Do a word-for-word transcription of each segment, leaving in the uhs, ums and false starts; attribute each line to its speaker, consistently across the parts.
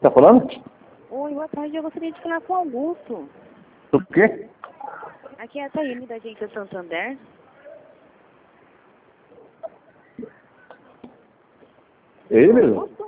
Speaker 1: Tá falando?
Speaker 2: Oi, boa tarde. Eu gostaria de falar com o Augusto.
Speaker 1: Do quê?
Speaker 2: Aqui é a Thaíne da agência Santander.
Speaker 1: É ele mesmo?
Speaker 2: Augusto?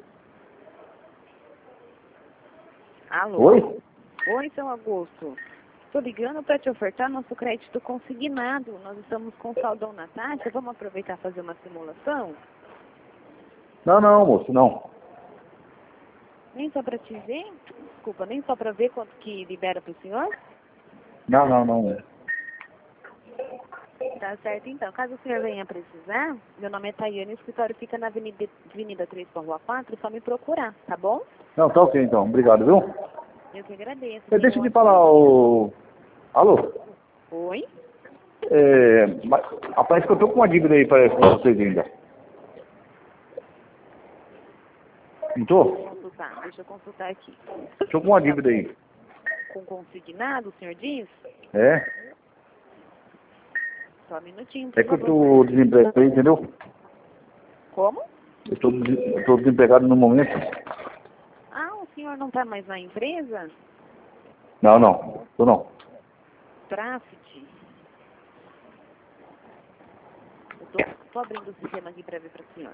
Speaker 2: Alô?
Speaker 1: Oi?
Speaker 2: Oi, seu Augusto. Estou ligando para te ofertar nosso crédito consignado. Nós estamos com saldão na taxa. Vamos aproveitar e fazer uma simulação?
Speaker 1: Não, não, moço, não.
Speaker 2: Nem só para te ver? Desculpa, nem só para ver quanto que libera para o senhor?
Speaker 1: Não, não, não.
Speaker 2: Tá certo, então. Caso o senhor venha precisar, meu nome é Tayane, o escritório fica na Avenida, Avenida três com Rua quatro, é só me procurar, tá bom?
Speaker 1: Não, tá ok então. Obrigado, viu?
Speaker 2: Eu que agradeço.
Speaker 1: É, deixa
Speaker 2: Tenha
Speaker 1: eu
Speaker 2: um
Speaker 1: te falar, o... Alô?
Speaker 2: Oi?
Speaker 1: É... Mas, aparece que eu tô com uma dívida aí pra pra vocês ainda. Não tô?
Speaker 2: Deixa eu consultar, deixa eu consultar aqui.
Speaker 1: Tô com uma dívida aí.
Speaker 2: Com consignado, o senhor diz?
Speaker 1: É?
Speaker 2: Só um minutinho, por
Speaker 1: É que eu
Speaker 2: favor.
Speaker 1: tô desempregado aí, entendeu?
Speaker 2: Como?
Speaker 1: Eu tô, des- eu tô desempregado no momento.
Speaker 2: Ah, o senhor não está mais na empresa?
Speaker 1: Não, não. Tô não.
Speaker 2: Trafit. Eu tô, tô abrindo o sistema aqui para ver para o senhor.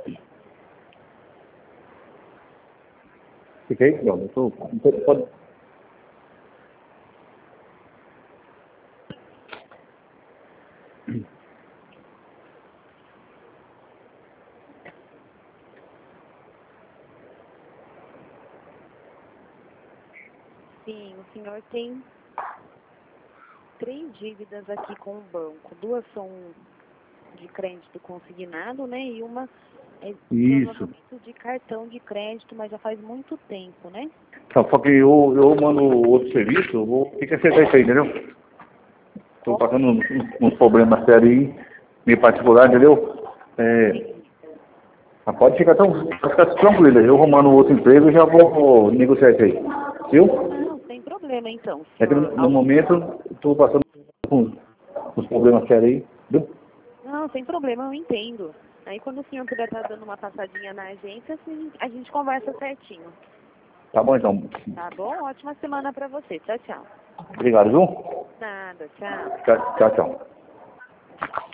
Speaker 1: Fiquei? Não, eu tô... Pode...
Speaker 2: Sim, o senhor tem três dívidas aqui com o banco. Duas são de crédito consignado, né? E uma é
Speaker 1: Isso.
Speaker 2: prolongamento de cartão de crédito, mas já faz muito tempo, né?
Speaker 1: Só só que eu, eu mando outro serviço, eu vou ter que acertar isso aí, entendeu? Tô passando uns, uns problemas sérios aí, meio particular, entendeu? É, mas pode ficar, tão, pode ficar tranquilo, eu arrumando outro emprego e já vou, vou negociar isso aí. Viu?
Speaker 2: Não, sem problema então,
Speaker 1: É que
Speaker 2: senhor.
Speaker 1: no, no momento eu tô passando com uns problemas sérios aí, viu?
Speaker 2: Não, sem problema, eu entendo. Aí quando o senhor puder estar dando uma passadinha na agência, assim, a gente conversa certinho.
Speaker 1: Tá bom então.
Speaker 2: Tá bom? Ótima semana pra você. Tchau, tchau.
Speaker 1: Obrigado, viu?
Speaker 2: Nada, tchau.
Speaker 1: Tchau, tchau. tchau.